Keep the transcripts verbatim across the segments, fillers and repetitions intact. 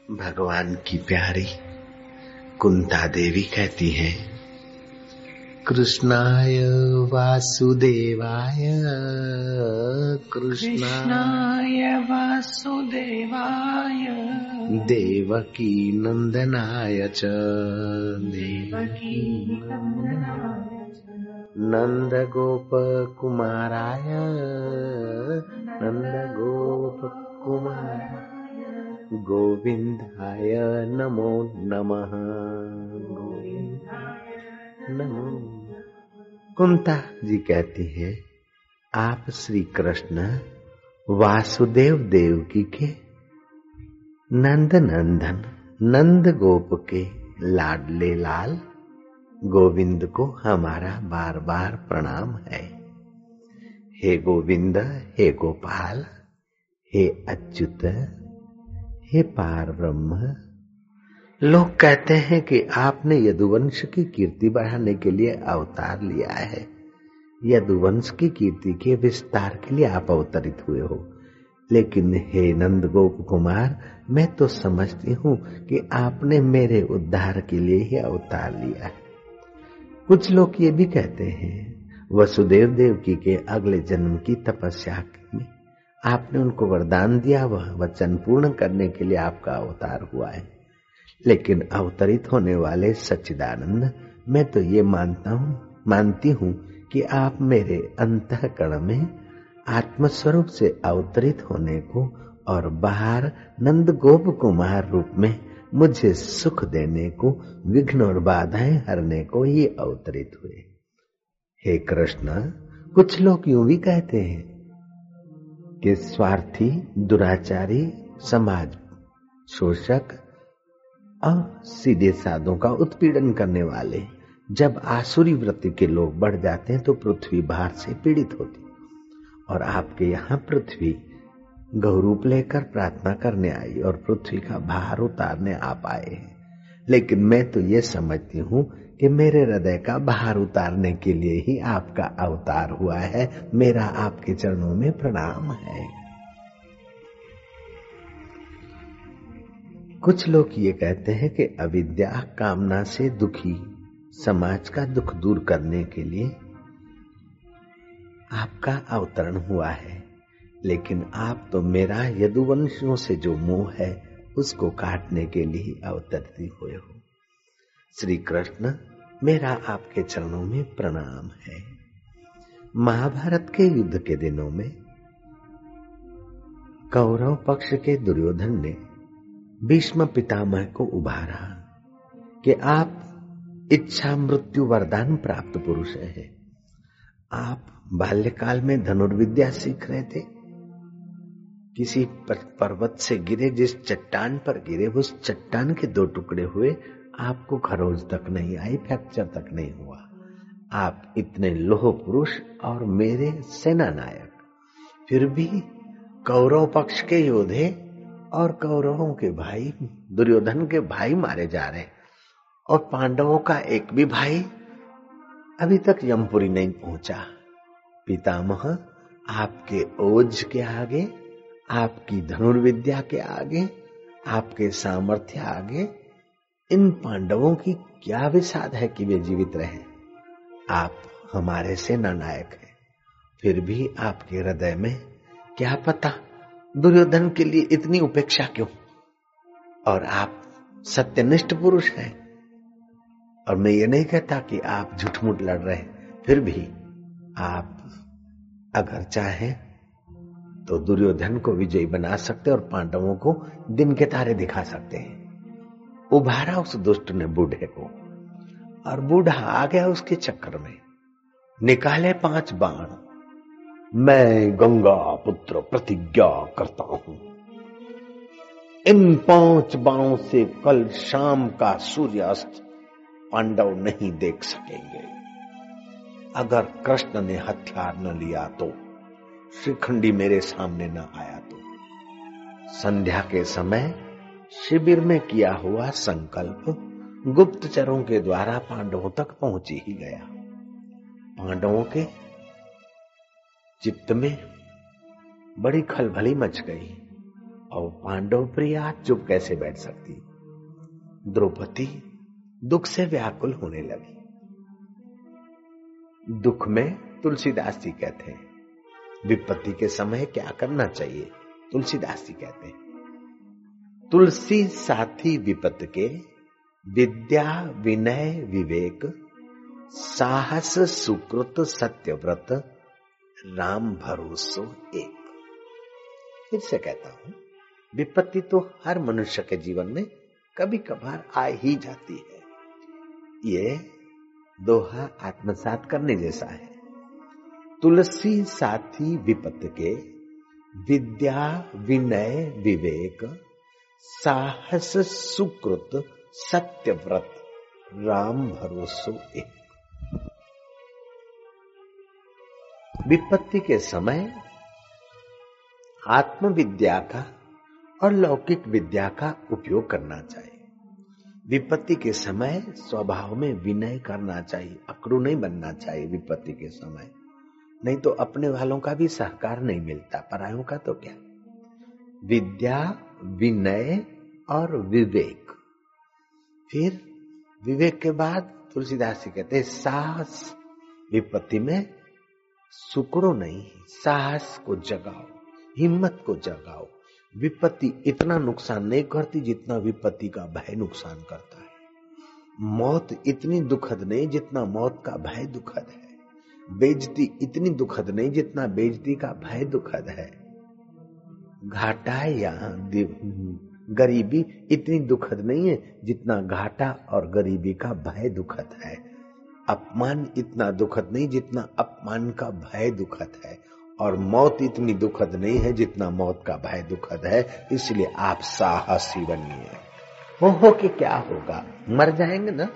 भगवान की प्यारी कुंता देवी कहती हैं, कृष्णाय वासुदेवाय कृष्णाय वासुदेवाय देवकी नंदनाय च देवकी नंदनाय च नंद गोप कुमाराय नंद गोप कुमार गोविंदाय नमो नमः नमो। कुंता जी कहती हैं, आप श्री कृष्ण वासुदेव देवकी के नंद नंदन नंद गोप के लाडले लाल गोविंद को हमारा बार बार प्रणाम है। हे गोविंद, हे गोपाल, हे अच्युत, हे पार ब्रह्म। लोग कहते हैं कि आपने यदुवंश की कीर्ति बढ़ाने के लिए अवतार लिया है, यदुवंश की कीर्ति के विस्तार के लिए आप अवतरित हुए हो। लेकिन हे नंद गोप कुमार, मैं तो समझती हूँ कि आपने मेरे उद्धार के लिए ही अवतार लिया है। कुछ लोग ये भी कहते हैं, वसुदेव देवकी के अगले जन्म की तपस्या में आपने उनको वरदान दिया, वह वचन पूर्ण करने के लिए आपका अवतार हुआ है। लेकिन अवतरित होने वाले सच्चिदानंद, मैं तो ये मानता हूँ मानती हूँ कि आप मेरे अंतःकरण में आत्मस्वरूप से अवतरित होने को और बाहर नंद गोप कुमार रूप में मुझे सुख देने को, विघ्न और बाधाएं हरने को ही अवतरित हुए। हे कृष्ण, कुछ लोग यूं भी कहते हैं कि स्वार्थी, दुराचारी, समाज शोषक और सीधे साधों का उत्पीड़न करने वाले जब आसुरी वृत्ति के लोग बढ़ जाते हैं तो पृथ्वी भार से पीड़ित होती। और आपके यहाँ पृथ्वी गौरूप लेकर प्रार्थना करने आई और पृथ्वी का भार उतारने आप आए हैं। लेकिन मैं तो ये समझती हूँ कि मेरे हृदय का भार उतारने के लिए ही आपका अवतार हुआ है। मेरा आपके चरणों में प्रणाम है। कुछ लोग ये कहते हैं कि अविद्या कामना से दुखी समाज का दुख दूर करने के लिए आपका अवतरण हुआ है। लेकिन आप तो मेरा यदुवंशियों से जो मोह है उसको काटने के लिए अवतरित हुए हो। श्री कृष्ण, मेरा आपके चरणों में प्रणाम है। महाभारत के युद्ध के दिनों में कौरव पक्ष के दुर्योधन ने भीष्म पितामह को उभारा कि आप इच्छा मृत्यु वरदान प्राप्त पुरुष हैं। आप बाल्यकाल में धनुर्विद्या सीख रहे थे, किसी पर्वत से गिरे, जिस चट्टान पर गिरे उस चट्टान के दो टुकड़े हुए, आपको खरोज तक नहीं आई, फ्रैक्चर तक नहीं हुआ। आप इतने लोह पुरुष और मेरे सेना नायक, फिर भी कौरव पक्ष के योद्धे और कौरवों के भाई दुर्योधन के भाई मारे जा रहे, और पांडवों का एक भी भाई अभी तक यमपुरी नहीं पहुंचा। पितामह, आपके ओज के आगे, आपकी धनुर्विद्या के आगे, आपके सामर्थ्य आगे इन पांडवों की क्या विसाद है कि वे जीवित रहे। आप हमारे सेना नायक हैं, फिर भी आपके हृदय में क्या पता दुर्योधन के लिए इतनी उपेक्षा क्यों। और आप सत्यनिष्ठ पुरुष हैं, और मैं ये नहीं कहता कि आप झूठ-मूठ लड़ रहे हैं, फिर भी आप अगर चाहें तो दुर्योधन को विजयी बना सकते और पांडवों को दिन के तारे दिखा सकते हैं। उभारा उस दुष्ट ने बूढ़े को, और बूढ़ा आ गया उसके चक्कर में, निकाले पांच बाण। मैं गंगा पुत्र प्रतिज्ञा करता हूं, इन पांच बाणों से कल शाम का सूर्यास्त पांडव नहीं देख सकेंगे। अगर कृष्ण ने हथियार न लिया तो, श्रीखंडी मेरे सामने न आया तो। संध्या के समय शिविर में किया हुआ संकल्प गुप्तचरों के द्वारा पांडवों तक पहुंच ही गया। पांडवों के चित्त में बड़ी खलबली मच गई। और पांडव प्रिया चुप कैसे बैठ सकती। द्रौपदी दुख से व्याकुल होने लगी। दुख में तुलसीदास जी कहते हैं विपत्ति के समय क्या करना चाहिए। तुलसीदास जी कहते हैं तुलसी साथी विपत्ति के, विद्या विनय विवेक, साहस सुकृत सत्यव्रत, राम भरोसो एक। फिर से कहता हूं विपत्ति तो हर मनुष्य के जीवन में कभी कभार आ ही जाती है। ये दोहा आत्मसात करने जैसा है। तुलसी साथी विपत्ति के, विद्या विनय विवेक, साहस सुकृत सत्यव्रत, राम भरोसो एक। विपत्ति के समय आत्मविद्या का और लौकिक विद्या का उपयोग करना चाहिए। विपत्ति के समय स्वभाव में विनय करना चाहिए, अकड़ू नहीं बनना चाहिए विपत्ति के समय, नहीं तो अपने वालों का भी सहकार नहीं मिलता, परायों का तो क्या। विद्या विनय और विवेक। फिर विवेक के बाद तुलसीदास जी कहते हैं साहस। विपत्ति में सुकड़ो नहीं, साहस को जगाओ, हिम्मत को जगाओ। विपत्ति इतना नुकसान नहीं करती जितना विपत्ति का भय नुकसान करता है। मौत इतनी दुखद नहीं जितना मौत का भय दुखद है। बेइज्जती इतनी दुखद नहीं जितना बेइज्जती का भय दुखद है। घाटा या गरीबी इतनी दुखद नहीं है जितना घाटा और गरीबी का भय दुखद है। अपमान इतना दुखद नहीं जितना अपमान का भय दुखद है। और मौत इतनी दुखद नहीं है जितना मौत का भय दुखद है। इसलिए आप साहसी बनिए। हो हो कि क्या होगा, मर जाएंगे ना,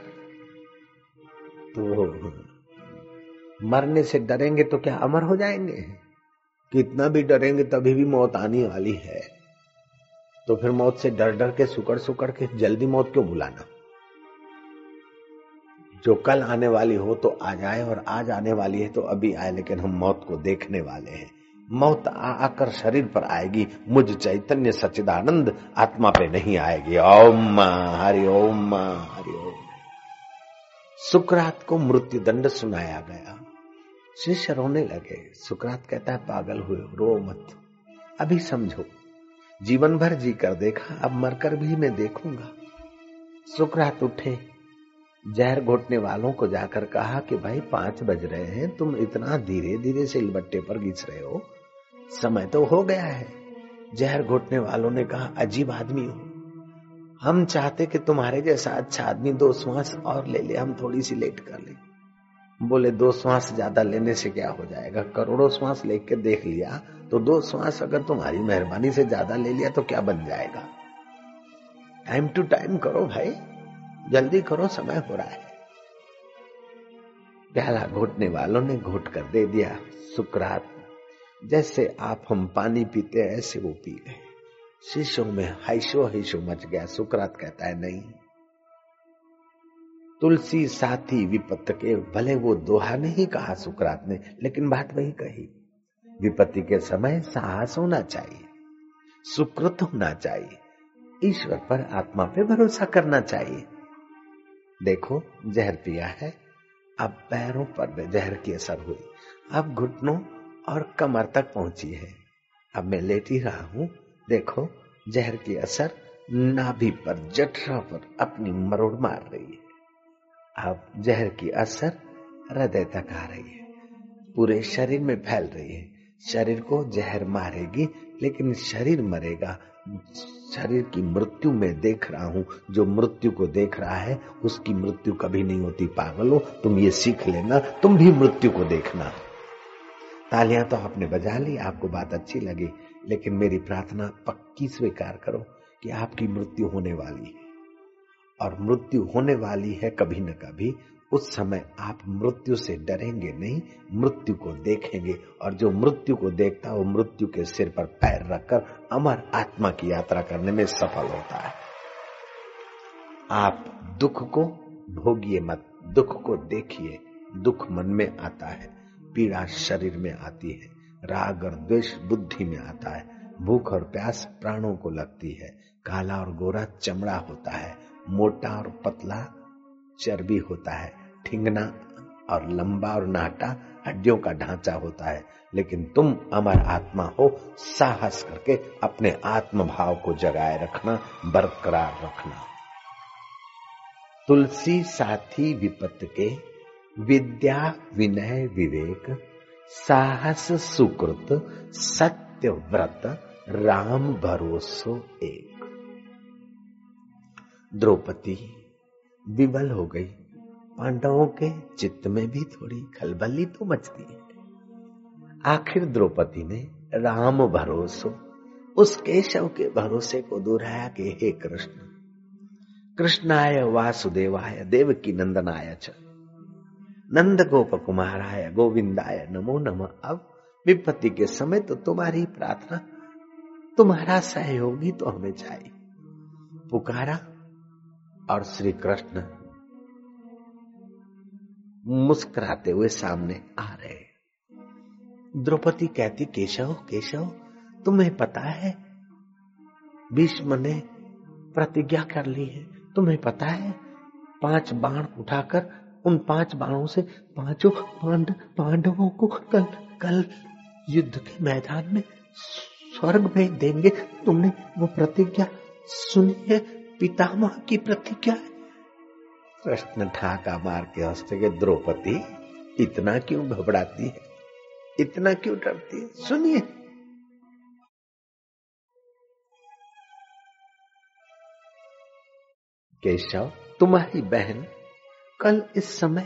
तो मरने से डरेंगे तो क्या अमर हो जाएंगे। कितना भी डरेंगे तभी भी मौत आने वाली है। तो फिर मौत से डर डर के सुकड़ सुकड़ के जल्दी मौत क्यों बुलाना। जो कल आने वाली हो तो आ जाए, और आज आने वाली है तो अभी आए, लेकिन हम मौत को देखने वाले हैं। मौत आकर शरीर पर आएगी, मुझ चैतन्य सच्चिदानंद आत्मा पे नहीं आएगी। ओम हरि ओम हरि ओम। सुकरात को मृत्यु दंड सुनाया गया। शिष्य रोने लगे। सुकरात कहता है पागल हुए, रो मत, अभी समझो, जीवन भर जी कर देखा, अब मरकर भी मैं देखूंगा। सुकरात उठे, जहर घोटने वालों को जाकर कहा कि भाई पांच बज रहे हैं, तुम इतना धीरे धीरे सिलबट्टे पर घिस रहे हो, समय तो हो गया है। जहर घोटने वालों ने कहा अजीब आदमी हो, हम चाहते कि तुम्हारे जैसा अच्छा आदमी दो श्वास और ले ले, हम थोड़ी सी लेट कर ले। बोले दो श्वास ज्यादा लेने से क्या हो जाएगा, करोड़ों श्वास लेके देख लिया तो दो श्वास अगर तुम्हारी मेहरबानी से ज्यादा ले लिया तो क्या बन जाएगा। टाइम टू टाइम करो भाई, जल्दी करो, समय हो रहा है। प्याला घोटने वालों ने घोट कर दे दिया। सुकरात जैसे आप हम पानी पीते ऐसे वो पी गए। शिष्यों में हैशो हैशो मच गया। सुकरात कहता है नहीं, तुलसी साथी विपत्ति के, भले वो दोहा नहीं कहा सुकरात ने, लेकिन बात वही कही। विपत्ति के समय साहस होना चाहिए, सुकृत होना चाहिए, ईश्वर पर आत्मा पे भरोसा करना चाहिए। देखो जहर पिया है, अब पैरों पर जहर की असर हुई, अब घुटनों और कमर तक पहुंची है, अब मैं लेट ही रहा हूं। देखो जहर की असर नाभि पर, जठरा पर अपनी मरोड़ मार रही है। अब जहर की असर हृदय तक आ रही है, पूरे शरीर में फैल रही है। शरीर को जहर मारेगी लेकिन शरीर मरेगा। शरीर की मृत्यु में देख रहा हूं, जो मृत्यु को देख रहा है उसकी मृत्यु कभी नहीं होती। पागलो, तुम ये सीख लेना, तुम भी मृत्यु को देखना। तालियां तो आपने बजा ली, आपको बात अच्छी लगी, लेकिन मेरी प्रार्थना पक्की स्वीकार करो कि आपकी मृत्यु होने वाली है, और मृत्यु होने वाली है कभी न कभी। उस समय आप मृत्यु से डरेंगे नहीं, मृत्यु को देखेंगे, और जो मृत्यु को देखता है वो मृत्यु के सिर पर पैर रखकर अमर आत्मा की यात्रा करने में सफल होता है। आप दुख को भोगिए मत, दुख को देखिए। दुख मन में आता है, पीड़ा शरीर में आती है, राग और द्वेष बुद्धि में आता है, भूख और प्यास प्राणों को लगती है। काला और गोरा चमड़ा होता है, मोटा और पतला चर्बी होता है, ठिंगना और लंबा और नाटा हड्डियों का ढांचा होता है। लेकिन तुम अमर आत्मा हो। साहस करके अपने आत्म भाव को जगाए रखना, बरकरार रखना। तुलसी साथी विपत के, विद्या विनय विवेक, साहस सुकृत, सत्य व्रत, राम भरोसो एक। द्रौपदी विवल हो गई। पांडवों के चित्त में भी थोड़ी खलबली तो मचती है। आखिर द्रौपदी ने राम भरोसो, उस केशव के भरोसे को दोहराया कि हे कृष्ण, कृष्णाय वासुदेवाय देवकी नंदनाय च, नंद गोप कुमाराय गोविंदाय नमो नमः। अब विपत्ति के समय तो तुम्हारी प्रार्थना, तुम्हारा सहयोगी तो हमें चाहिए। पुकारा और श्री कृष्ण मुस्कुराते हुए सामने आ रहे। द्रौपदी कहती, केशव केशव तुम्हें पता है भीष्म ने प्रतिज्ञा कर ली है, तुम्हें पता है पांच बाण उठाकर उन पांच बाणों से पांचों पांड पांडवों को कल कल युद्ध के मैदान में स्वर्ग भेज देंगे। तुमने वो प्रतिज्ञा सुनी है? पितामह की प्रतिज्ञा है। कृष्ण ठाका मार के हंसते के, द्रौपदी इतना क्यों घबराती है, इतना क्यों डरती है? सुनिए। केशव, तुम्हारी बहन कल इस समय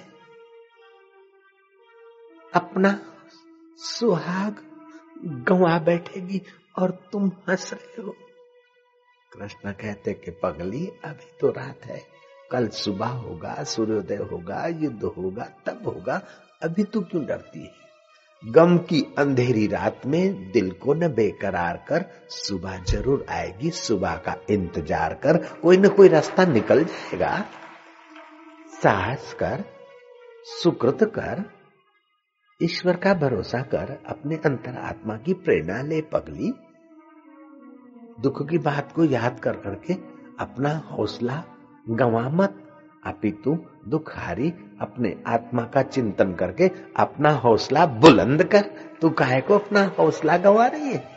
अपना सुहाग गंवा बैठेगी और तुम हंस रहे हो। कृष्ण कहते कि पगली, अभी तो रात है, कल सुबह होगा, सूर्योदय होगा, युद्ध होगा, तब होगा, अभी तू क्यों डरती है? गम की अंधेरी रात में दिल को न बेकरार कर, सुबह जरूर आएगी, सुबह का इंतजार कर, कोई न कोई रास्ता निकल जाएगा। साहस कर, सुकृत कर, ईश्वर का भरोसा कर, अपने अंतर आत्मा की प्रेरणा ले पगली। दुख की बात को याद कर करके अपना हौसला गंवा मत, अपितु दुखारी अपने आत्मा का चिंतन करके अपना हौसला बुलंद कर। तू काहे को अपना हौसला गंवा रही है?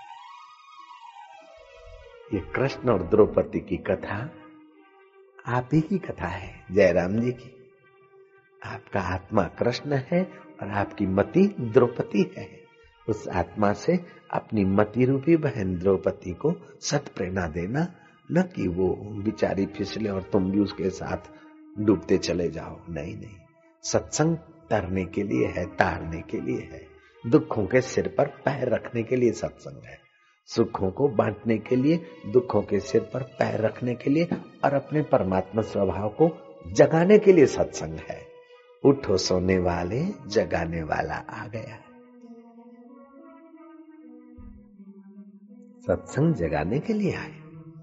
ये कृष्ण और द्रौपदी की कथा आप ही की कथा है, जयराम जी की। आपका आत्मा कृष्ण है और आपकी मति द्रौपदी है। उस आत्मा से अपनी मति रूपी बहन द्रौपदी को सत प्रेरणा देना, न कि वो बिचारी फिसले और तुम भी उसके साथ डूबते चले जाओ। नहीं नहीं, सत्संग तरने के लिए है, तारने के लिए है। दुखों के सिर पर पैर रखने के लिए सत्संग है, सुखों को बांटने के लिए, दुखों के सिर पर पैर रखने के लिए और अपने परमात्मा स्वभाव को जगाने के लिए सत्संग है। उठो सोने वाले, जगाने वाला आ गया। सत्संग जगाने के लिए आए।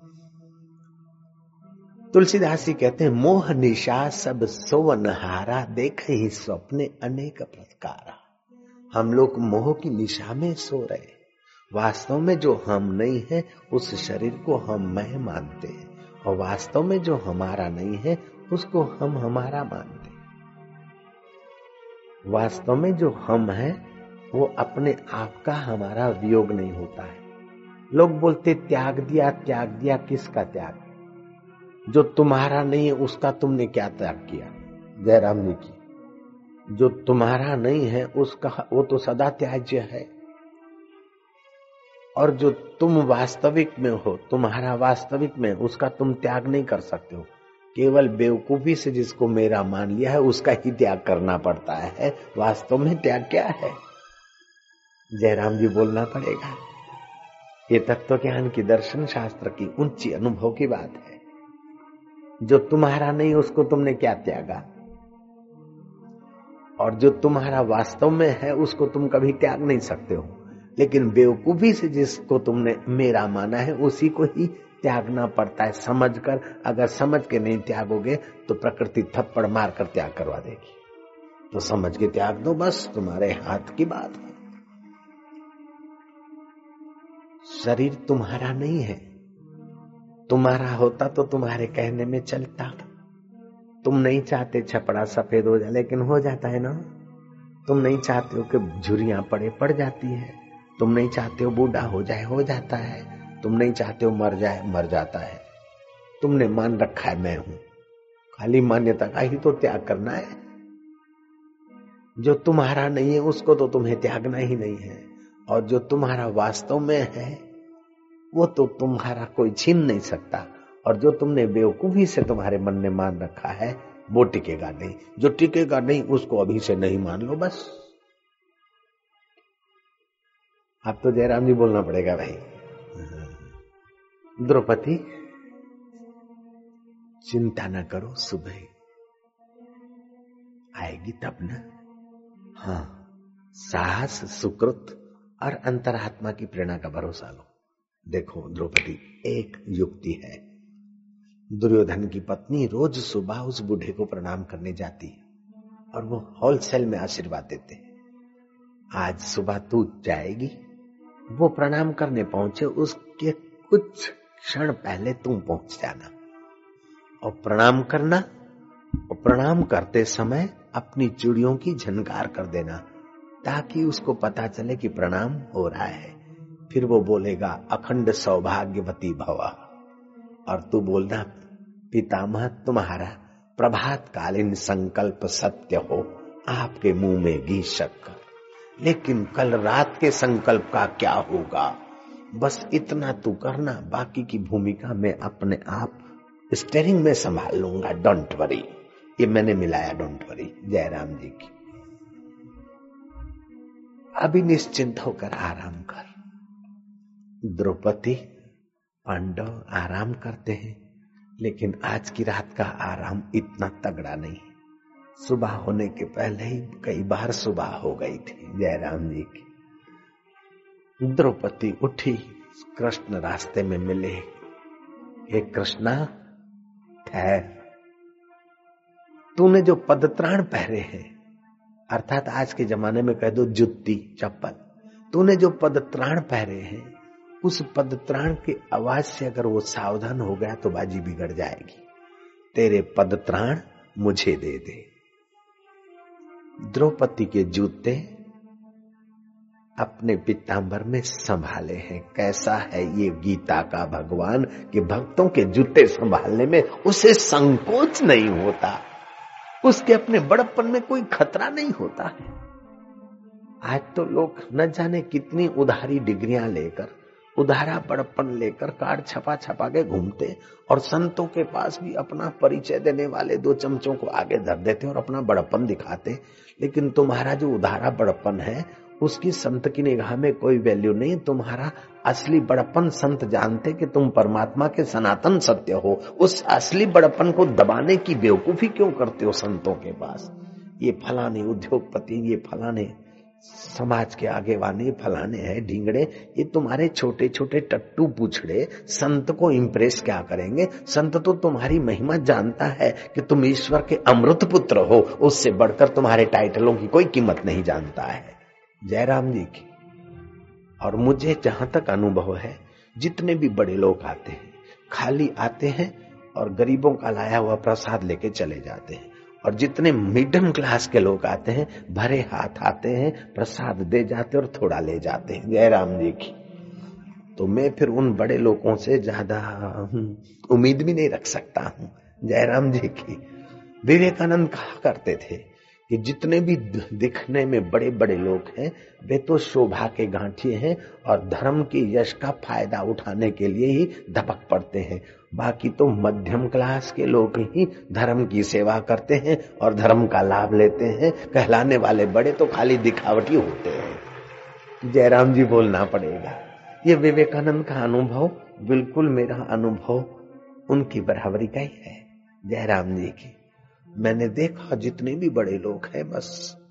तुलसीदास जी कहते हैं, मोह निशा सब सोवनहारा, देख ही स्वप्ने अनेक प्रकारा। हम लोग मोह की निशा में सो रहे, वास्तव में जो हम नहीं है उस शरीर को हम मैं मानते हैं, और वास्तव में जो हमारा नहीं है उसको हम हमारा मानते हैं। वास्तव में जो हम है वो अपने आप का हमारा वियोग नहीं होता है। लोग बोलते त्याग दिया त्याग दिया, किसका त्याग? जो तुम्हारा नहीं है उसका तुमने क्या त्याग किया? जयराम जी की, जो तुम्हारा नहीं है उसका वो तो सदा त्याज्य है। और जो तुम वास्तविक में हो, तुम्हारा वास्तविक में, उसका तुम त्याग नहीं कर सकते हो। केवल बेवकूफी से जिसको मेरा मान लिया है उसका ही त्याग करना पड़ता है। वास्तव में त्याग क्या है? जयराम जी बोलना पड़ेगा। ये तत्व ज्ञान की, दर्शन शास्त्र की ऊंची अनुभव की बात है। जो तुम्हारा नहीं उसको तुमने क्या त्यागा, और जो तुम्हारा वास्तव में है उसको तुम कभी त्याग नहीं सकते हो। लेकिन बेवकूफी से जिसको तुमने मेरा माना है उसी को ही त्यागना पड़ता है, समझकर। अगर समझ के नहीं त्यागोगे तो प्रकृति थप्पड़ मारकर त्याग करवा देगी। तो समझ के त्याग दो, बस तुम्हारे हाथ की बात है। शरीर तुम्हारा नहीं है, तुम्हारा होता तो तुम्हारे कहने में चलता। तुम नहीं चाहते छपड़ा सफेद हो जाए, लेकिन हो जाता है ना। तुम नहीं चाहते हो कि झुर्रियां पड़े, पड़ जाती है। तुम नहीं चाहते हो बूढ़ा हो जाए, हो जाता है। तुम नहीं चाहते हो मर जाए, मर जाता है। तुमने मान रखा है मैं हूं, खाली मान्यता का ही तो त्याग करना है। जो तुम्हारा नहीं है उसको तो तुम्हें त्यागना ही नहीं है, और जो तुम्हारा वास्तव में है वो तो तुम्हारा कोई छीन नहीं सकता। और जो तुमने बेवकूफी से तुम्हारे मन ने मान रखा है वो टिकेगा नहीं। जो टिकेगा नहीं उसको अभी से नहीं मान लो बस। अब तो जयराम जी बोलना पड़ेगा भाई। द्रौपदी चिंता न करो, सुबह आएगी तब न। हाँ, साहस, सुकृत और अंतरात्मा की प्रेरणा का भरोसा लो। देखो द्रौपदी, एक युक्ति है। दुर्योधन की पत्नी रोज सुबह उस बूढ़े को प्रणाम करने जाती है और वो होलसेल में आशीर्वाद देते हैं। आज सुबह तू जाएगी, वो प्रणाम करने पहुंचे उसके कुछ क्षण पहले तुम पहुंच जाना और प्रणाम करना। और प्रणाम करते समय अपनी चूड़ियों की झनकार कर देना ताकि उसको पता चले कि प्रणाम हो रहा है। फिर वो बोलेगा अखंड सौभाग्यवती भव, और तू बोलना पितामह तुम्हारा प्रभात कालीन संकल्प सत्य हो, आपके मुंह में घी शक्कर। लेकिन कल रात के संकल्प का क्या होगा, बस इतना तू करना, बाकी की भूमिका मैं अपने आप स्टीयरिंग में संभाल लूंगा, डोंट वरी। ये मैंने मिलाया डोंट वरी जयराम जी की। अभी निश्चिंत होकर आराम कर। द्रौपदी, पांडव आराम करते हैं, लेकिन आज की रात का आराम इतना तगड़ा नहीं। सुबह होने के पहले ही कई बार सुबह हो गई थी जयराम जी की। द्रौपदी उठी, कृष्ण रास्ते में मिले। हे कृष्णा, ठहर, तूने जो पदत्राण पहरे हैं, अर्थात आज के जमाने में कह दो जुत्ती चप्पल, तूने जो पदत्राण पहरे हैं उस पदत्राण की आवाज से अगर वो सावधान हो गया तो बाजी बिगड़ जाएगी। तेरे पदत्राण मुझे दे दे। द्रौपदी के जूते अपने पीतांबर में संभाले हैं। कैसा है ये गीता का भगवान कि भक्तों के जूते संभालने में उसे संकोच नहीं होता, उसके अपने बड़प्पन में कोई खतरा नहीं होता है। आज तो लोग न जाने कितनी उधारी डिग्रियां लेकर, उधारा बड़प्पन लेकर कार्ड छपा छपा के घूमते और संतों के पास भी अपना परिचय देने वाले दो चमचों को आगे धर देते और अपना बड़प्पन दिखाते। लेकिन तुम्हारा जो उधारा बड़प्पन है उसकी संत की निगाह में कोई वैल्यू नहीं। तुम्हारा असली बड़प्पन संत जानते कि तुम परमात्मा के सनातन सत्य हो। उस असली बड़प्पन को दबाने की बेवकूफी क्यों करते हो संतों के पास? ये फलाने उद्योगपति, ये फलाने समाज के आगे वाले, फलाने हैं ढींगड़े, ये तुम्हारे छोटे छोटे टट्टू पूछड़े संत को इम्प्रेस क्या करेंगे? संत तो तुम्हारी महिमा जानता है कि तुम ईश्वर के अमृत पुत्र हो, उससे बढ़कर तुम्हारे टाइटलों की कोई कीमत नहीं जानता है जयराम जी की। और मुझे जहां तक अनुभव है, जितने भी बड़े लोग आते हैं खाली आते हैं और गरीबों का लाया हुआ प्रसाद लेके चले जाते हैं, और जितने मिडियम क्लास के लोग आते हैं भरे हाथ आते हैं, प्रसाद दे जाते और थोड़ा ले जाते हैं जयराम जी की। तो मैं फिर उन बड़े लोगों से ज्यादा उम्मीद भी नहीं रख सकता हूं जयराम जी की। विवेकानंद कहा करते थे कि जितने भी दिखने में बड़े बड़े लोग हैं वे तो शोभा के गांठिए हैं और धर्म की यश का फायदा उठाने के लिए ही धपक पड़ते हैं। बाकी तो मध्यम क्लास के लोग ही धर्म की सेवा करते हैं और धर्म का लाभ लेते हैं। कहलाने वाले बड़े तो खाली दिखावटी होते हैं। जयराम जी बोलना पड़ेगा। ये विवेकानंद का अनुभव बिल्कुल मेरा अनुभव उनकी बराबरी का ही है जयराम जी की। मैंने देखा जितने भी बड़े लोग हैं बस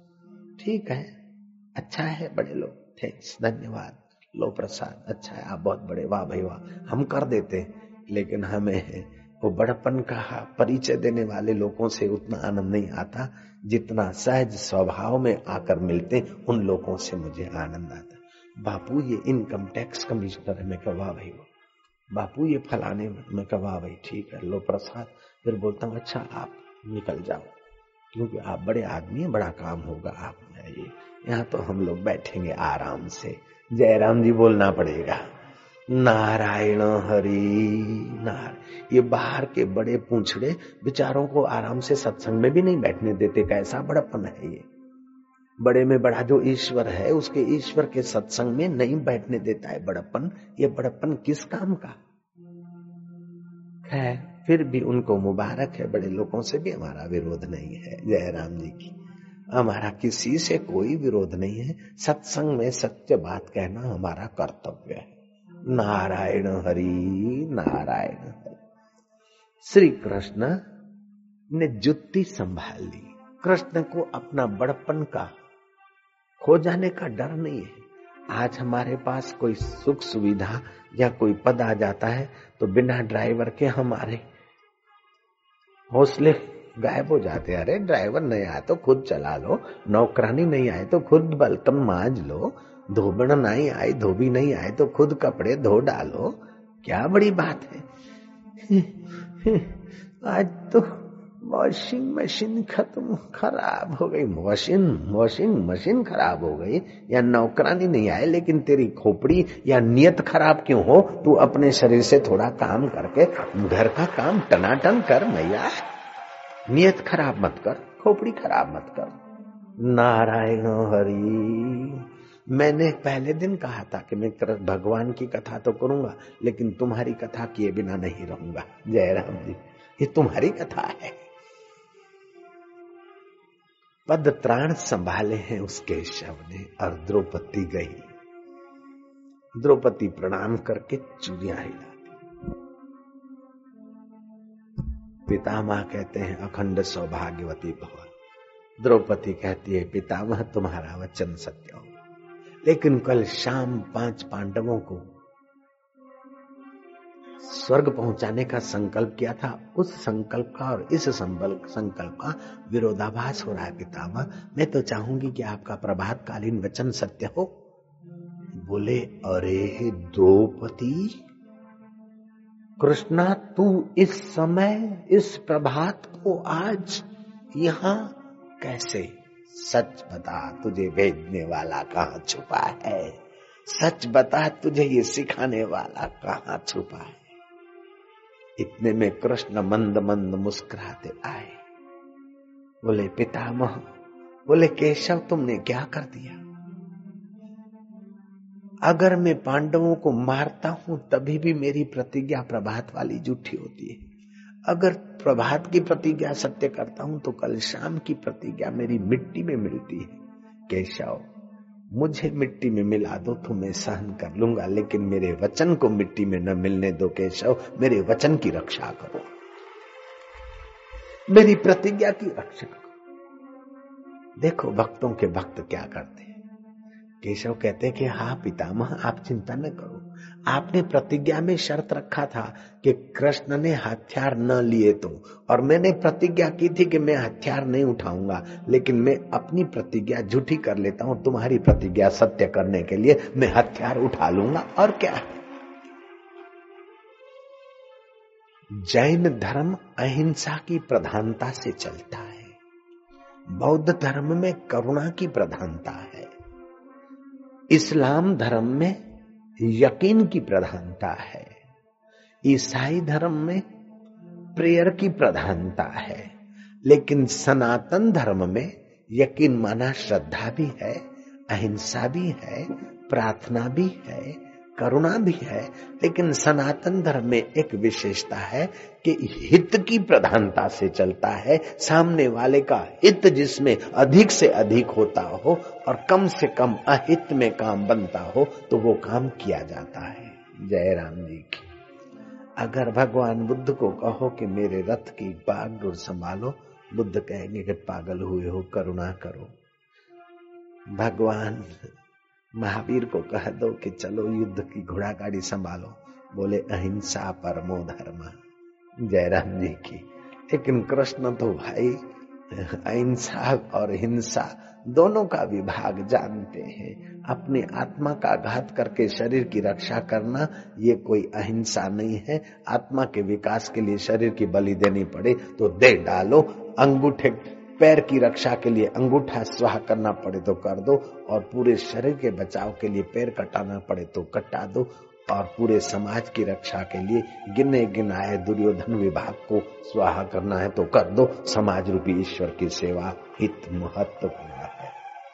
ठीक है, अच्छा है, बड़े लोग, थैंक्स, धन्यवाद, लो प्रसाद, अच्छा है, आप बहुत बड़े, वाह भाई वाह, हम कर देते हैं। लेकिन हमें वो बड़पन का परिचय देने वाले लोगों से उतना आनंद नहीं आता जितना सहज स्वभाव में आकर मिलते उन लोगों से मुझे आनंद आता। बापू ये इनकम टैक्स कमिश्नर है। मैं कहा वाह भाई वो। बापू ये फलाने, मैं कहा वाह भाई ठीक है, लो प्रसाद। फिर बोलता हूँ अच्छा आप निकल जाओ, क्योंकि आप बड़े आदमी हैं, बड़ा काम होगा आप ये, यहाँ तो हम लोग बैठेंगे आराम से। जयराम जी बोलना पड़ेगा, नारायण हरि नारायण। ये बाहर के बड़े पूंछड़े बेचारों को आराम से सत्संग में भी नहीं बैठने देते। कैसा बड़प्पन है ये। बड़े में बड़ा जो ईश्वर है, उसके ईश्वर के सत्संग में नहीं बैठने देता है बड़प्पन। ये बड़प्पन किस काम का है। फिर भी उनको मुबारक है, बड़े लोगों से भी हमारा विरोध नहीं है। जयराम जी की हमारा किसी से कोई विरोध नहीं है। सत्संग में सत्य बात कहना हमारा कर्तव्य है। नारायण हरि नारायण हरि। श्री कृष्ण ने जुत्ती संभाल ली। कृष्ण को अपना बड़पन का खो जाने का डर नहीं है। आज हमारे पास कोई सुख सुविधा या कोई पद आ जाता है तो बिना ड्राइवर के हमारे हौसले गायब हो जाते हैं। अरे ड्राइवर नहीं आए तो खुद चला लो, नौकरानी नहीं आए तो खुद बर्तन मांज लो, धोबन नहीं आए, धोबी नहीं आए तो खुद कपड़े धो डालो। क्या बड़ी बात है। आज तो वॉशिंग मशीन खत्म खराब हो गई, वॉशिंग वॉशिंग मशीन खराब हो गई, या नौकरानी नहीं आए, लेकिन तेरी खोपड़ी या नियत खराब क्यों हो। तू अपने शरीर से थोड़ा काम करके घर का काम टनाटन कर मैया। नियत खराब मत कर, खोपड़ी खराब मत कर। नारायण हरि। मैंने पहले दिन कहा था कि मैं भगवान की कथा तो करूंगा, लेकिन तुम्हारी कथा किए बिना नहीं रहूंगा। जयराम जी, ये तुम्हारी कथा है। पद त्राण संभाले हैं उस केशव ने, और द्रौपदी गई। द्रौपदी प्रणाम करके चूड़ियां हिला दी। पितामह कहते हैं अखंड सौभाग्यवती भव। द्रौपदी कहती है पितामह तुम्हारा वचन सत्य हो। लेकिन कल शाम पांच पांडवों को स्वर्ग पहुंचाने का संकल्प किया था, उस संकल्प का और इस संकल्प का विरोधाभास हो रहा है पितामह। मैं तो चाहूंगी कि आपका प्रभातकालीन वचन सत्य हो। बोले अरे द्रौपदी, कृष्णा तू इस समय इस प्रभात को आज यहां कैसे? सच बता, तुझे भेजने वाला कहां छुपा है? सच बता, तुझे ये सिखाने वाला कहां छुपा है? इतने में कृष्ण मंद मंद मुस्कुराते आए। बोले पितामह, बोले केशव तुमने क्या कर दिया? अगर मैं पांडवों को मारता हूं तभी भी मेरी प्रतिज्ञा प्रभात वाली झूठी होती है। अगर प्रभात की प्रतिज्ञा सत्य करता हूं तो कल शाम की प्रतिज्ञा मेरी मिट्टी में मिलती है। केशव, मुझे मिट्टी में मिला दो तो मैं सहन कर लूंगा, लेकिन मेरे वचन को मिट्टी में न मिलने दो। केशव, मेरे वचन की रक्षा करो, मेरी प्रतिज्ञा की रक्षा करो। देखो भक्तों के भक्त क्या करते हैं। केशव कहते हैं कि हाँ पितामह, आप चिंता न करो। आपने प्रतिज्ञा में शर्त रखा था कि कृष्ण ने हथियार न लिए तो, और मैंने प्रतिज्ञा की थी कि मैं हथियार नहीं उठाऊंगा, लेकिन मैं अपनी प्रतिज्ञा झूठी कर लेता हूं। तुम्हारी प्रतिज्ञा सत्य करने के लिए मैं हथियार उठा लूंगा, और क्या है। जैन धर्म अहिंसा की प्रधानता से चलता है। बौद्ध धर्म में करुणा की प्रधानता है। इस्लाम धर्म में यकीन की प्रधानता है। ईसाई धर्म में प्रेयर की प्रधानता है। लेकिन सनातन धर्म में यकीन माना श्रद्धा भी है, अहिंसा भी है, प्रार्थना भी है, करुणा भी है। लेकिन सनातन धर्म में एक विशेषता है कि हित की प्रधानता से चलता है। सामने वाले का हित जिसमें अधिक से अधिक होता हो और कम से कम अहित में काम बनता हो तो वो काम किया जाता है। जय राम जी की। अगर भगवान बुद्ध को कहो कि मेरे रथ की बागडोर संभालो, बुद्ध कहेंगे कि पागल हुए हो, करुणा करो। भगवान महावीर को कह दो कि चलो युद्ध की घोड़ा गाड़ी संभालो, बोले अहिंसा परमो धर्म। जयराम जी की। लेकिन कृष्ण तो भाई अहिंसा और हिंसा दोनों का विभाग जानते हैं। अपनी आत्मा का घात करके शरीर की रक्षा करना ये कोई अहिंसा नहीं है। आत्मा के विकास के लिए शरीर की बलि देनी पड़े तो दे डालो। अंगूठे पैर की रक्षा के लिए अंगूठा स्वाह करना पड़े तो कर दो, और पूरे शरीर के बचाव के लिए पैर कटाना पड़े तो कटा दो, और पूरे समाज की रक्षा के लिए गिने गिनाए दुर्योधन विभाग को स्वाहा करना है तो कर दो। समाज रूपी ईश्वर की सेवा हित महत्वपूर्ण है।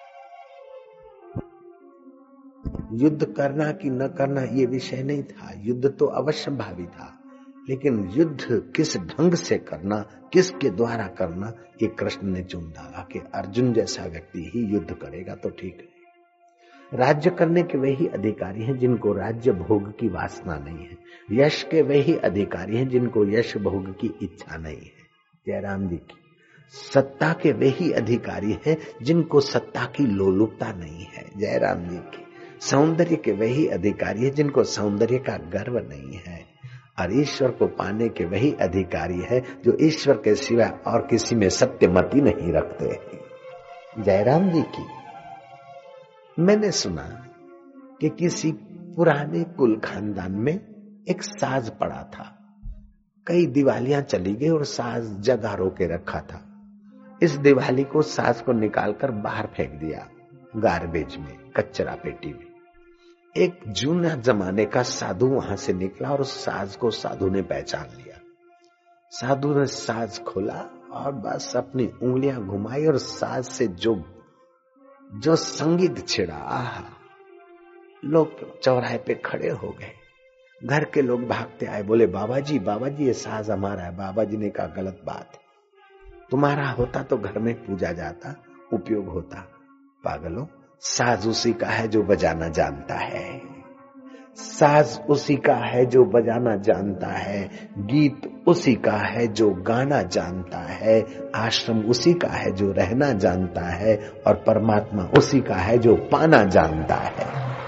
युद्ध करना कि न करना ये विषय नहीं था, युद्ध तो अवश्य भावी था, लेकिन युद्ध किस ढंग से करना, किसके द्वारा करना, ये कृष्ण ने चुन डाला कि अर्जुन जैसा व्यक्ति ही युद्ध करेगा तो ठीक है। राज्य करने के वही अधिकारी हैं जिनको राज्य भोग की वासना नहीं है। यश के वही अधिकारी हैं जिनको यश भोग की इच्छा नहीं है। जयराम जी की सत्ता के वही अधिकारी हैं जिनको सत्ता की लोलुपता नहीं है। जयराम जी की सौंदर्य के वही अधिकारी हैं जिनको सौंदर्य का गर्व नहीं है। और ईश्वर को पाने के वही अधिकारी है जो ईश्वर के सिवा और किसी में सत्यमति नहीं रखते। जयराम जी की मैंने सुना कि किसी पुराने कुल खानदान में एक साज पड़ा था। कई दिवालियां चली गई और साज जगह रोके रखा था। इस दिवाली को साज को निकालकर बाहर फेंक दिया गार्बेज में, कचरा पेटी में। एक जूना जमाने का साधु वहां से निकला और उस साज को साधु ने पहचान लिया। साधु ने साज खोला और बस अपनी उंगलियां घुमाई और साज से जो जो संगीत छिड़ा, आहा, लोग चौराहे पे खड़े हो गए। घर के लोग भागते आए, बोले बाबा जी बाबा जी ये साज हमारा है। बाबा जी ने कहा गलत बात, तुम्हारा होता तो घर में पूजा जाता, उपयोग होता। पागलों, साज उसी का है जो बजाना जानता है। साज उसी का है जो बजाना जानता है। गीत उसी का है जो गाना जानता है। आश्रम उसी का है जो रहना जानता है। और परमात्मा उसी का है जो पाना जानता है।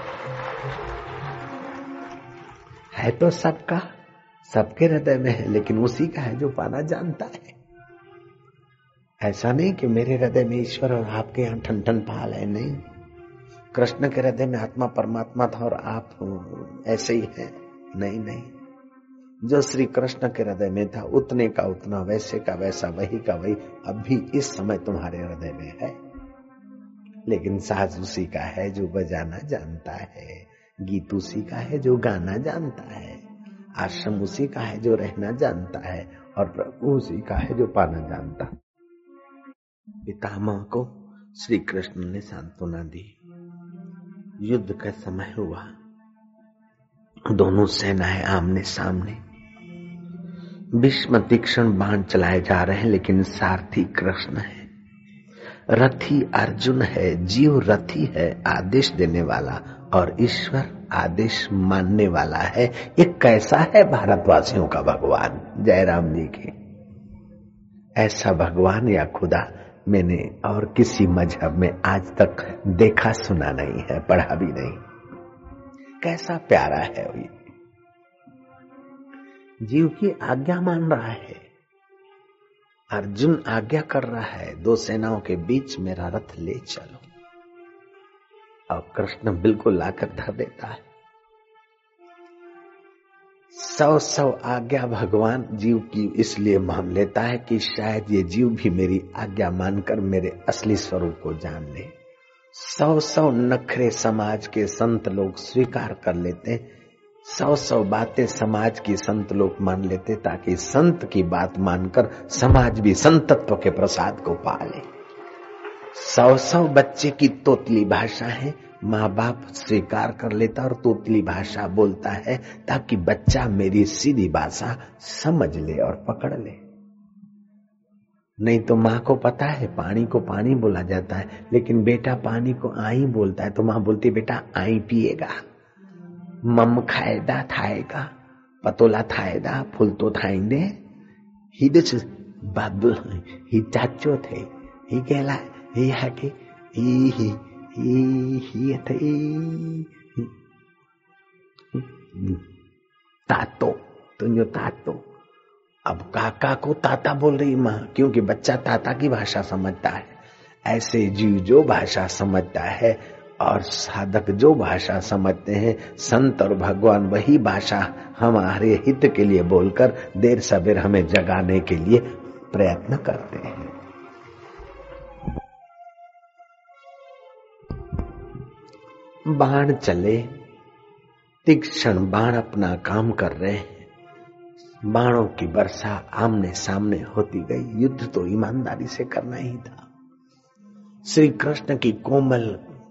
है तो सबका, सबके हृदय में है, लेकिन उसी का है जो पाना जानता है। ऐसा नहीं कि मेरे हृदय में ईश्वर और आपके यहां ठन ठन पाल है, नहीं। कृष्ण के हृदय में आत्मा परमात्मा था और आप ऐसे ही हैं, नहीं नहीं। जो श्री कृष्ण के हृदय में था उतने का उतना, वैसे का वैसा, वही का वही अब भी इस समय तुम्हारे हृदय में है। लेकिन साज उसी का है जो बजाना जानता है। गीत उसी का है जो गाना जानता है। आश्रम उसी का है जो रहना जानता है। और प्रभु उसी का है जो पाना जानता है। पितामह को श्री कृष्ण ने सांत्वना दी। युद्ध का समय हुआ, दोनों सेनाएं आमने सामने। भीष्म तीक्ष्ण बाण चलाए जा रहे हैं, लेकिन सारथी कृष्ण है, रथी अर्जुन है। जीव रथी है, आदेश देने वाला, और ईश्वर आदेश मानने वाला है। ये कैसा है भारतवासियों का भगवान। जयराम जी की ऐसा भगवान या खुदा मैंने और किसी मजहब में आज तक देखा सुना नहीं है, पढ़ा भी नहीं। कैसा प्यारा है वो, जीव की आज्ञा मान रहा है। अर्जुन आज्ञा कर रहा है, दो सेनाओं के बीच मेरा रथ ले चलो, और कृष्ण बिल्कुल लाकर धर देता है। सौ सौ आज्ञा भगवान जीव की इसलिए मान लेता है कि शायद ये जीव भी मेरी आज्ञा मानकर मेरे असली स्वरूप को जान ले। सौ सौ नखरे समाज के संत लोग स्वीकार कर लेते, सौ सौ बातें समाज की संत लोग मान लेते, ताकि संत की बात मानकर समाज भी संतत्व के प्रसाद को पाले। सौ सौ बच्चे की तोतली भाषा है, माँ बाप स्वीकार कर लेता और तोतली भाषा बोलता है, ताकि बच्चा मेरी सीधी भाषा समझ ले और पकड़ ले। नहीं तो माँ को पता है पानी को पानी बोला जाता है, लेकिन बेटा पानी को आई बोलता है, तो माँ बोलती बेटा आई पिएगा, मम खाएदा थाएगा, पतोला थाएदा, फूल तो थाएंगे। ही दिस बाबू ही चाचो थे, ही कहला ही है कि ही ही ही ही थे तातो, तुझो तातो अब काका को ताता बोल रही माँ, क्योंकि बच्चा ताता की भाषा समझता है। ऐसे जीव जो भाषा समझता है और साधक जो भाषा समझते हैं, संत और भगवान वही भाषा हमारे हित के लिए बोलकर देर सबेर हमें जगाने के लिए प्रयत्न करते हैं। बाण चले, तीक्ष्ण बाण अपना काम कर रहे हैं। बाणों की वर्षा आमने सामने होती गई। युद्ध तो ईमानदारी से करना ही था। श्री कृष्ण की कोमल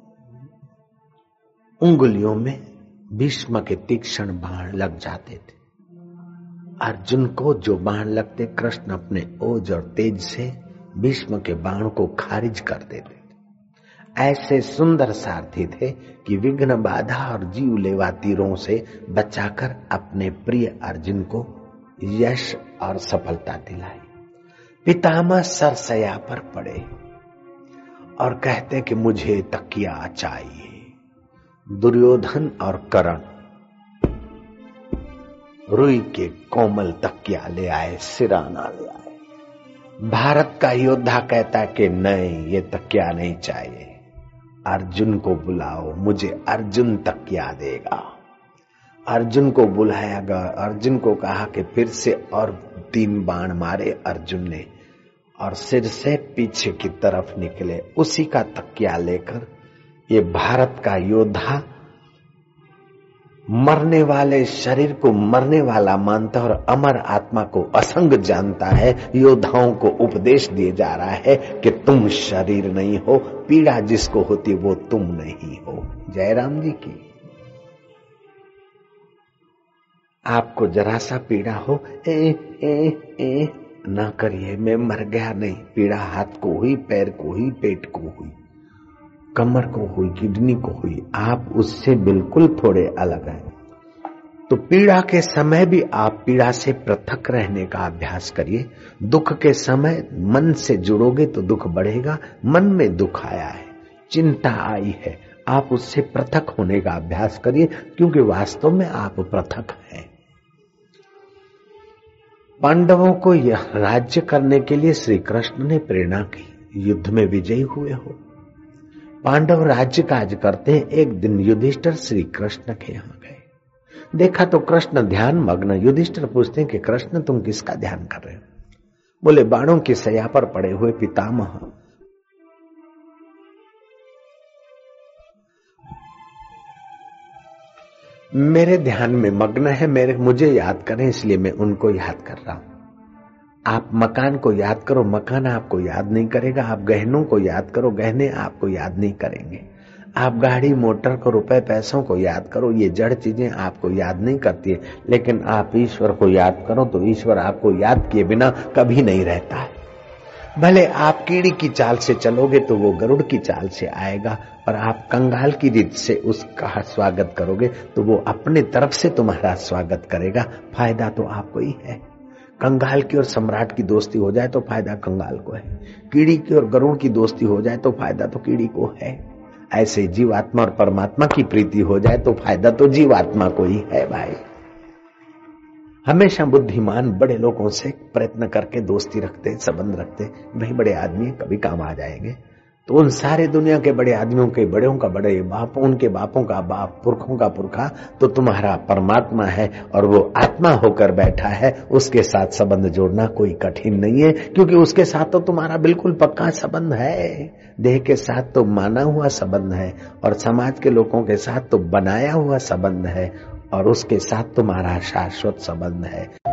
उंगलियों में भीष्म के तीक्ष्ण बाण लग जाते थे। अर्जुन को जो बाण लगते, कृष्ण अपने ओज और तेज से भीष्म के बाण को खारिज कर देते। ऐसे सुंदर सारथी थे कि विघ्न बाधा और जीव लेवा तीरों से बचाकर अपने प्रिय अर्जुन को यश और सफलता दिलाई। पितामह सरसया पर पड़े और कहते कि मुझे तकिया चाहिए। दुर्योधन और कर्ण रुई के कोमल तकिया ले आए, सिराना ले आए। भारत का योद्धा कहता कि नहीं, ये तकिया नहीं चाहिए, अर्जुन को बुलाओ, मुझे अर्जुन तकिया देगा। अर्जुन को बुलाया गया। अर्जुन को कहा कि फिर से और तीन बाण मारे अर्जुन ने और सिर से पीछे की तरफ निकले। उसी का तकिया लेकर ये भारत का योद्धा मरने वाले शरीर को मरने वाला मानता और अमर आत्मा को असंग जानता है। योद्धाओं को उपदेश दिए जा रहा है कि तुम शरीर नहीं हो, पीड़ा जिसको होती वो तुम नहीं हो। जयराम जी की। आपको जरा सा पीड़ा हो, ए ए ए ना करिए, मैं मर गया नहीं। पीड़ा हाथ को हुई, पैर को हुई, पेट को हुई, कमर को हुई, किडनी को हुई, आप उससे बिल्कुल थोड़े अलग हैं। तो पीड़ा के समय भी आप पीड़ा से पृथक रहने का अभ्यास करिए। दुख के समय मन से जुड़ोगे तो दुख बढ़ेगा। मन में दुख आया है, चिंता आई है, आप उससे पृथक होने का अभ्यास करिए, क्योंकि वास्तव में आप पृथक हैं। पांडवों को यह राज्य करने के लिए श्री कृष्ण ने प्रेरणा की। युद्ध में विजयी हुए हो। पांडव राज्य काज करते हैं। एक दिन युधिष्ठिर श्री कृष्ण के यहाँ गए। देखा तो कृष्ण ध्यान मग्न। युधिष्ठिर पूछते हैं कि कृष्ण तुम किसका ध्यान कर रहे हो? बोले बाणों की सया पर पड़े हुए पितामह। मेरे ध्यान में मग्न है, मेरे मुझे याद करें, इसलिए मैं उनको याद कर रहा हूं। आप मकान को याद करो, मकान आपको याद नहीं करेगा। आप गहनों को याद करो, गहने आपको याद नहीं करेंगे। आप गाड़ी मोटर को, रुपए पैसों को याद करो, ये जड़ चीजें आपको याद नहीं करती है। लेकिन आप ईश्वर को याद करो तो ईश्वर आपको याद किए बिना कभी नहीं रहता है। भले आप कीड़ी की चाल से चलोगे तो वो गरुड़ की चाल से आएगा, और आप कंगाल की रीत से उसका स्वागत करोगे तो वो अपने तरफ से तुम्हारा स्वागत करेगा। फायदा तो आपको ही है। कंगाल की और सम्राट की दोस्ती हो जाए तो फायदा कंगाल को है। कीड़ी की और गरुड़ की दोस्ती हो जाए तो फायदा तो कीड़ी को है। ऐसे जीवात्मा और परमात्मा की प्रीति हो जाए तो फायदा तो जीवात्मा को ही है। भाई हमेशा बुद्धिमान बड़े लोगों से प्रयत्न करके दोस्ती रखते, संबंध रखते। भाई बड़े आदमी कभी काम आ जाएंगे। तो उन सारे दुनिया के बड़े आदमियों के बड़ों का बड़े बाप, उनके बापों का बाप, पुरखों का पुरखा तो तुम्हारा परमात्मा है, और वो आत्मा होकर बैठा है। उसके साथ संबंध जोड़ना कोई कठिन नहीं है, क्योंकि उसके साथ तो तुम्हारा बिल्कुल पक्का संबंध है। देह के साथ तो माना हुआ संबंध है, और समाज के लोगों के साथ तो बनाया हुआ संबंध है, और उसके साथ तुम्हारा शाश्वत संबंध है।